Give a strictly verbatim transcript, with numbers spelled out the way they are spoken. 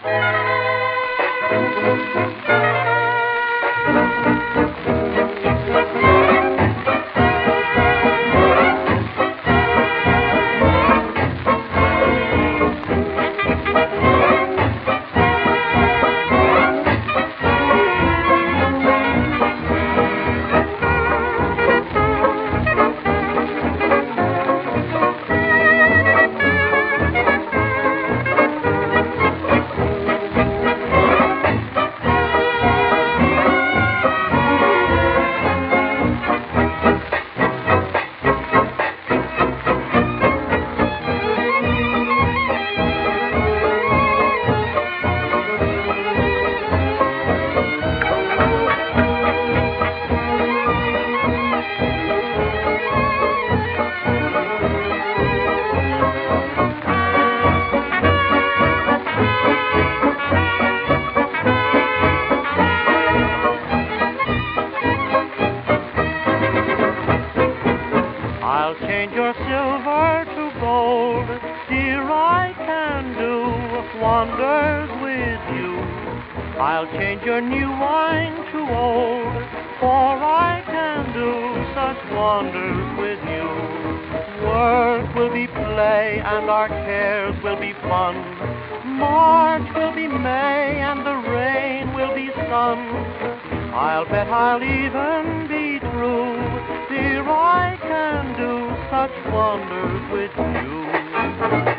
I'll change your silver to gold, dear, I can do wonders with you. I'll change your new wine to old, for I can do such wonders with you. Work will be play and our cares will be fun. March will be May and the rain will be sun. I'll bet I'll even be true, dear, I can do such wonders with you.